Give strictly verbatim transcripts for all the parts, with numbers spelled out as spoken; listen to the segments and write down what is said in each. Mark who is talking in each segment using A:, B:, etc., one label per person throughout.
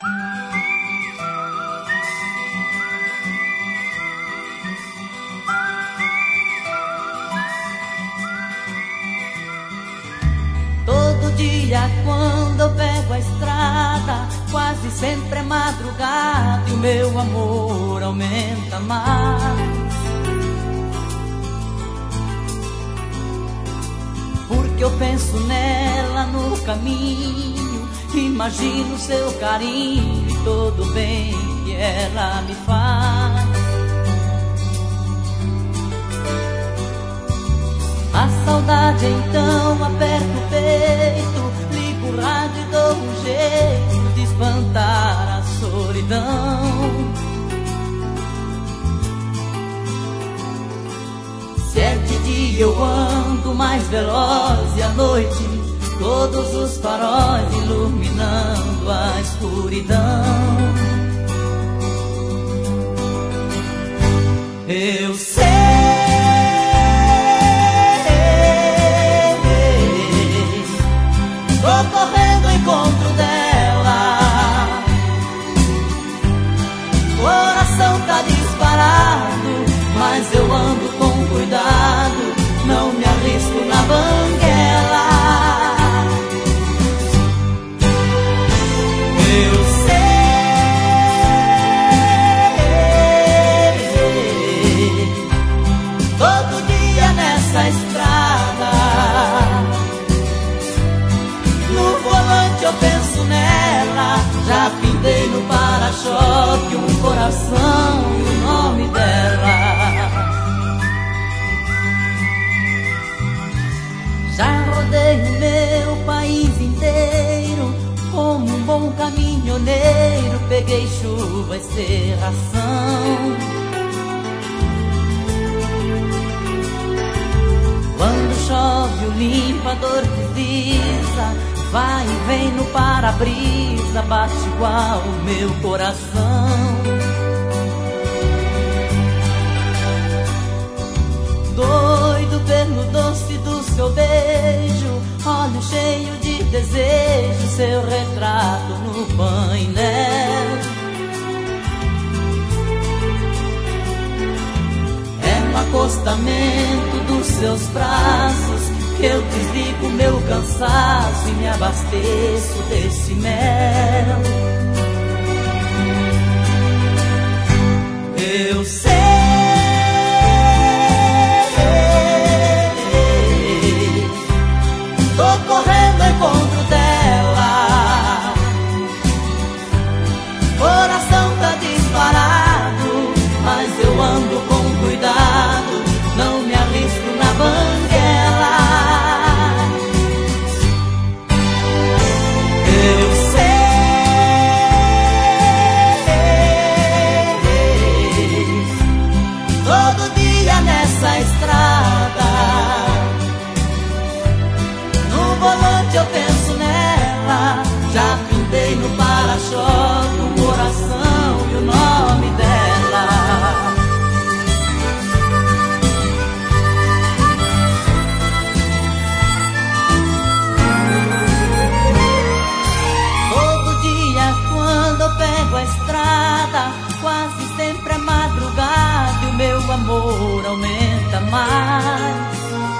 A: Todo dia quando eu pego a estrada, quase sempre é madrugada e o meu amor aumenta mais. Porque eu penso nela no caminho, imagino seu carinho e todo o bem que ela me faz. A saudade então aperta o peito, ligo o rádio e dou um jeito de espantar a solidão. Se é de dia eu ando mais veloz e à noite todos os faróis iluminando a escuridão. Eu sei, tô correndo ao encontro dela, coração tá disparado, mas eu ando com cuidado, não me arrisco na banguela. Eu sei, todo dia nessa estrada, no volante eu penso nela, já pintei no para-choque um coração e o nome dela. Já rodei o meu país inteiro, como um bom caminhoneiro, peguei chuva e serração. Quando chove o limpador desliza, vai e vem no para-brisa, bate igual o meu coração. Doido pelo doce do seu beijo, olho cheio de desejo, seu retrato no painel. É no acostamento dos seus braços que eu desligo meu cansaço e me abasteço desse mel. Eu sei, tô correndo ao encontro dela, coração tá disparado, mas eu ando com cuidado, não me arrisco na banguela. Eu sei, todo dia nessa estrada, no volante eu penso nela, já pintei no para-choque um coração e o nome dela. Todo dia quando eu pego a estrada, quase sempre é madrugada e o meu amor aumenta mais.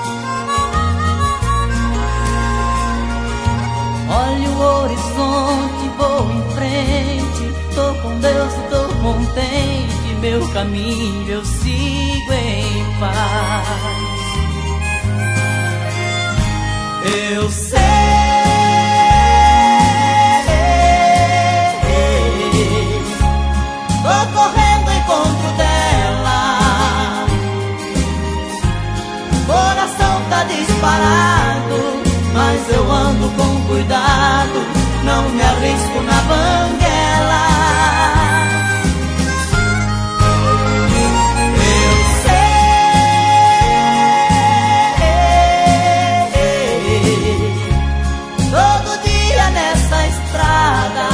A: Olho o horizonte, vou em frente, tô com Deus e tô contente, meu caminho eu sigo em paz. Eu sei, tô correndo ao encontro dela, coração tá disparado, mas eu ando com cuidado, não me arrisco na banguela. Eu sei, todo dia nessa estrada,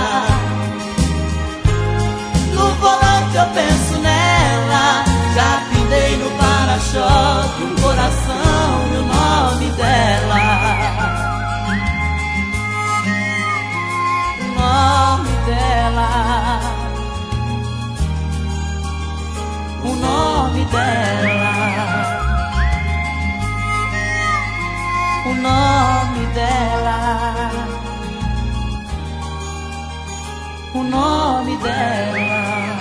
A: no volante eu penso nela, já pintei no para-choque um coração e o nome dela. Oh nome dela,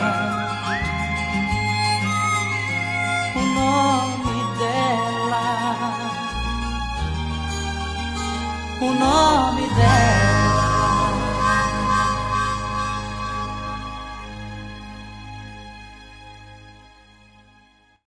A: o nome dela, o nome dela.